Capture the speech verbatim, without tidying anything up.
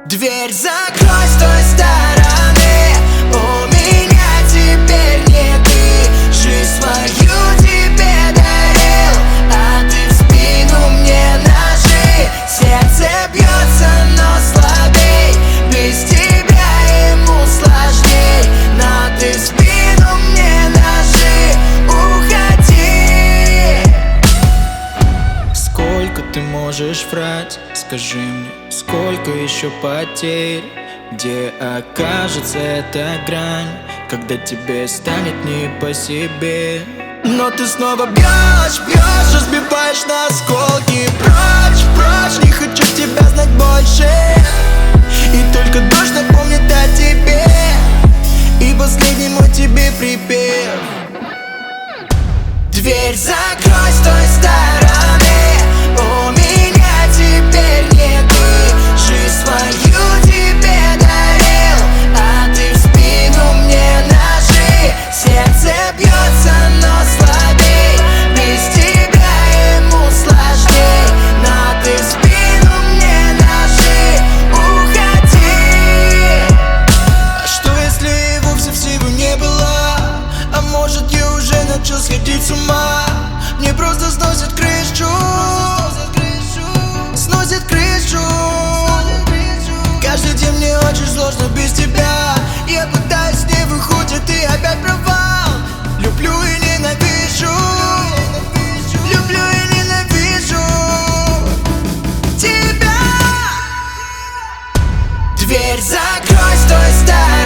Дверь закрой с той стороны, у меня теперь не ты. Жизнь свою тебе дарил, а ты в спину мне ножи. Сердце бьется, но слабей, без тебя ему сложней. Но ты в спину мне ножи, уходи. Сколько ты можешь врать? Скажи мне, сколько еще потерь? Где окажется эта грань, когда тебе станет не по себе? Но ты снова бьешь, бьешь, разбиваешь на осколки. Прочь, прочь, не хочу тебя знать больше. И только дождь напомнит о тебе, и последний мой тебе припев. Дверь закрой с той стороны, у меня теперь не ты. Жизнь свою тебе дарил, а ты в спину мне ножи. Сердце бьется, но слабей, без тебя ему сложней. Но ты в спину мне ножи, уходи. А что если и вовсе всего не было? А может я уже начал сходить с ума? Мне просто сносит крышу, сносит крышу. Каждый день мне очень сложно без тебя. Я пытаюсь, не выходит, и опять провал. Люблю и ненавижу, люблю и ненавижу тебя. Дверь закрой с той стороны,